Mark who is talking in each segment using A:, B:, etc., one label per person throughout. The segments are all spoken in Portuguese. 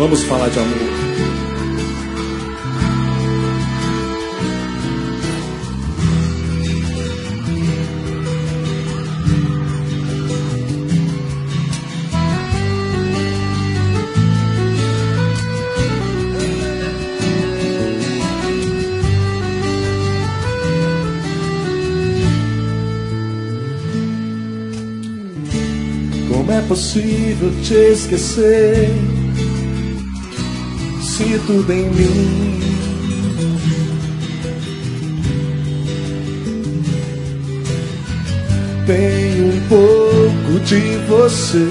A: Vamos falar de amor. Como é possível te esquecer se tudo em mim tem um pouco de você?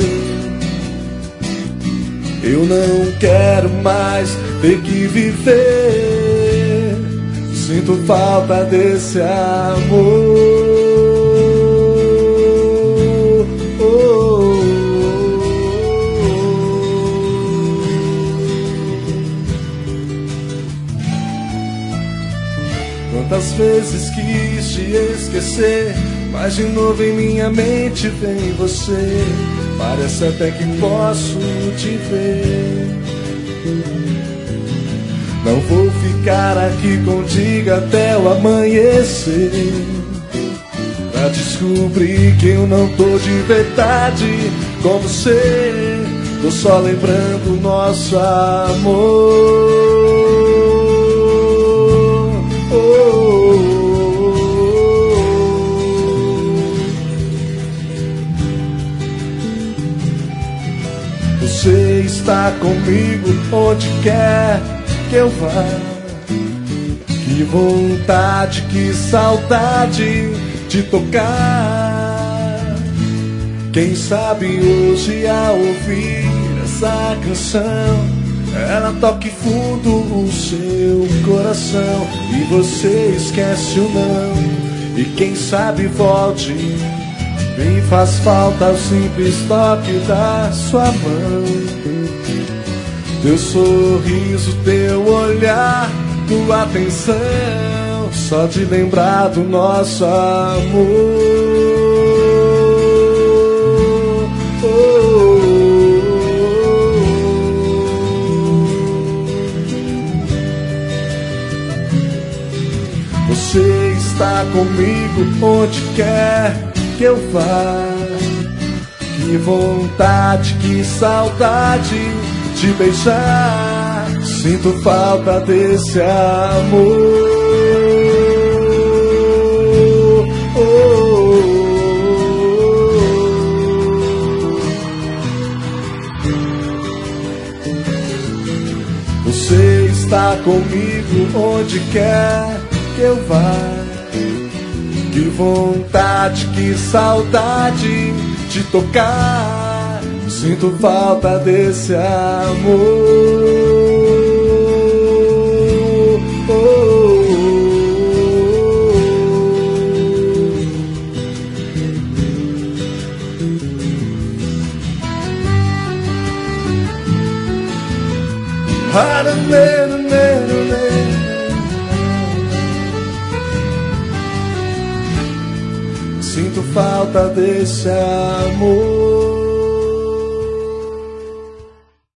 A: Eu não quero mais ter que viver. Sinto falta desse amor. Quantas vezes quis te esquecer, mas de novo em minha mente vem você. Parece até que posso te ver. Não vou ficar aqui contigo até o amanhecer, pra descobrir que eu não tô de verdade com você. Tô só lembrando o nosso amor. Você está comigo onde quer que eu vá. Que vontade, que saudade de tocar. Quem sabe hoje ao ouvir essa canção, ela toque fundo o seu coração e você esquece o não. E quem sabe volte. Me faz falta o simples toque da sua mão. Teu sorriso, teu olhar, tua atenção, só de lembrar do nosso amor. Você está comigo onde quer que eu vá. Que vontade, que saudade de beijar. Sinto falta desse amor. Você está comigo onde quer que eu vá. Que vontade, que saudade de tocar. Sinto falta desse amor. Sinto falta desse amor.